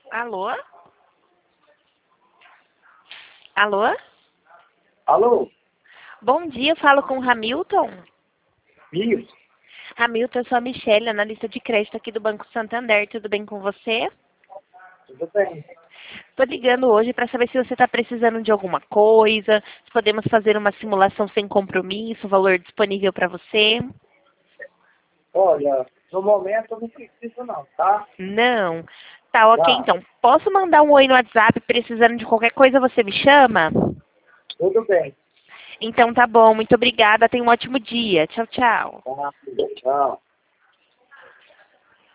Alô? Alô? Alô? Bom dia, eu falo com o Hamilton. Isso, Hamilton, eu sou a Michelle, analista de crédito aqui do Banco Santander. Tudo bem com você? tudo bem. Estou ligando hoje para saber se você está precisando de alguma coisa, se podemos fazer uma simulação sem compromisso, valor disponível para você. Olha, no momento eu não preciso não, tá? Não. Tá, ok, Tá, então. Posso mandar um oi no WhatsApp, precisando de qualquer coisa, você me chama? tudo bem. Então tá bom, muito obrigada, tenha um ótimo dia. Tchau, tchau. Tá, tchau.